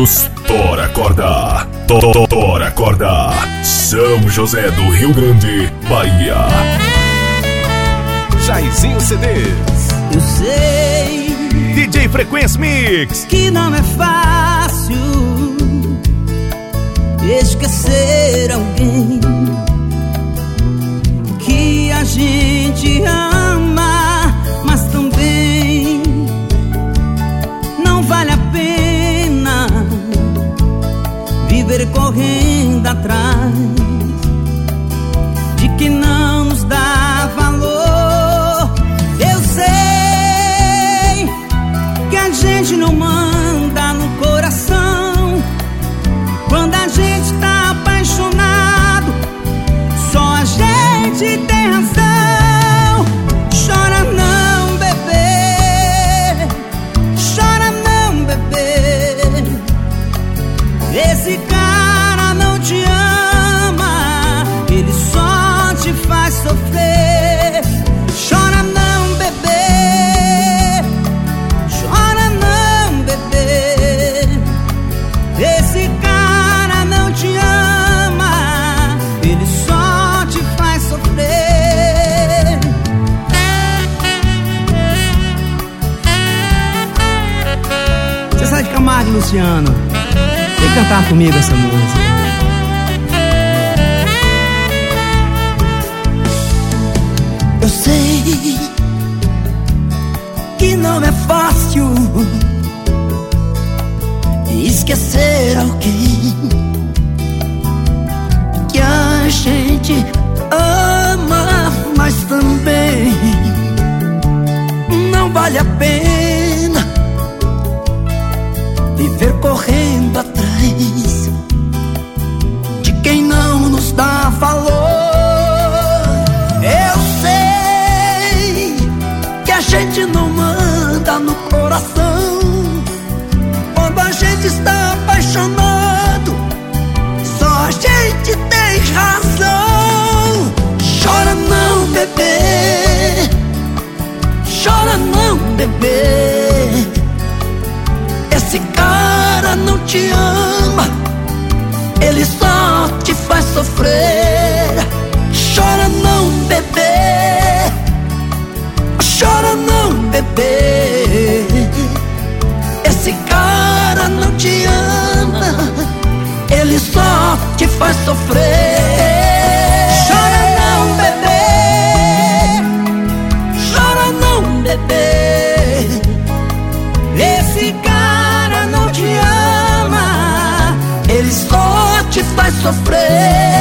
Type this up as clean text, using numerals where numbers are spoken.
Unidos, Tora Corda. Tora Corda. São José do Rio Grande, Bahia. Jairzinho CDs. Eu sei, DJ Frequência Mix, que não é fácil esquecer alguém que a gente ama, mas também não vale a pena viver correndo atrás de quem não nos dá valor. Eu sei que a gente não manda no coração. Quando a gente tá apaixonado, só a gente tem razão. Chora não, bebê, chora não, bebê. Esse cara não te ama, ele só te faz sofrer. Chora não, bebê, chora não, bebê. Esse cara não te ama, ele só te faz sofrer. Você sai de Camargo, Luciano. Vem cantar comigo essa música. Eu sei que não é fácil esquecer alguém que a gente ama, mas também não vale a pena viver correndo atrás de quem não nos dá valor. Eu sei que a gente não manda no coração. Quando a gente está apaixonado, só a gente tem razão. Chora não, bebê, chora não, bebê. Esse cara não te ama, ele só te faz sofrer. Chora não, bebê, chora não, bebê. Esse cara não te ama, ele só te faz sofrer. Chora não, bebê, chora não, bebê. Esse cara não te ama, ele só te faz sofrer.